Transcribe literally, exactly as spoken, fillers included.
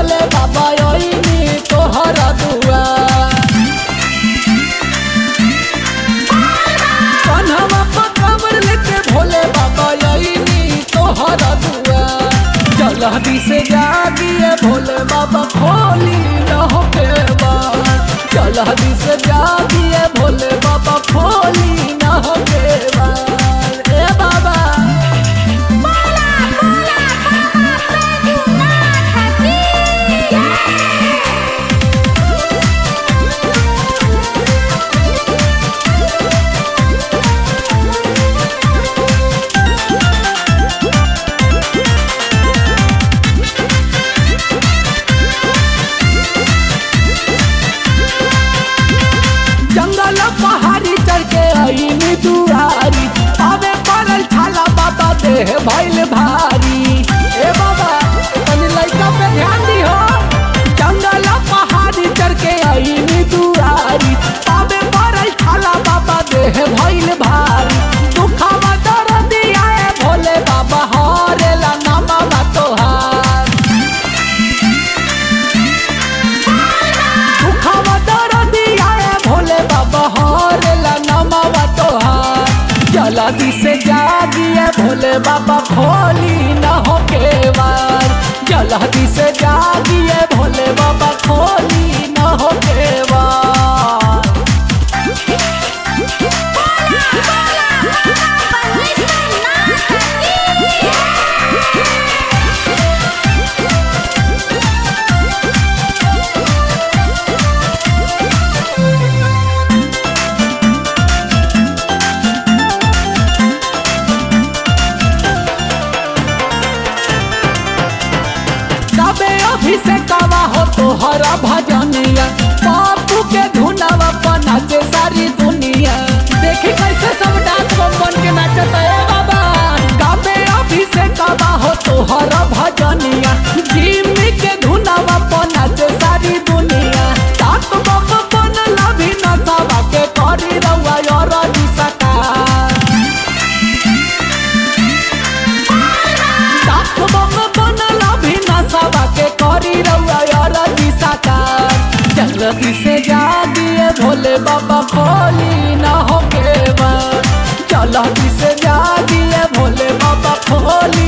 भोले बाबा ओइनी तोहरा दुआर। कन्हवा पर कांवर लेके भोले बाबा ओइनी तोहरा दुआर। जल्दी से जागिए भोले बाबा खोली न होके बार। जल्दी से जागिए भोले बाबा खोली न होके बार। ए बाबा बोला बोला बाबा बैजूनाथ की जय। जंगल पहाड़ी चढ़ के आईनी दुआरी। आवे पड़ल छाला बाबा देह भइल भारी। ए बाबा तनी लइका पे ध्यान दिहो। जंगल पहाड़ी चढ़ के आईनी दुआरी। आवे पड़ल छाला बाबा देह भइल भारी। दुखवा दर्द आए भोले बाबा हरेला नामा तोहार। दुखवा दर्द आए भोले बाबा हरेला नामा तोहार। जल्दी से जागिए भोले बाबा खोली न होके वार। जल्दी से जागिए भोले बाबा खोली न होके वार। बोला बोला बाबा बैजूनाथ की जय। तबे अभिषेकवा हो तोहरा भजनिया। बापू के धुनवा पर नाचे सारी दुनिया। देखी कैसे सब डांस बम बन के नाचता है बाबा। गाबे अभिषेकवा हो तोहरा भजनिया। जिम्मी के धुनवा पर नाचे सारी दुनिया। डाक बम बनला भी नचावा के करी रउआ यार निसकार। डाक बम बनला भी नचावा के करी रउआ यार निसकार। जल्दी से जागिए भोले बाबा खोली न होके बार। जल्दी से जागिए भोले बाबा खोली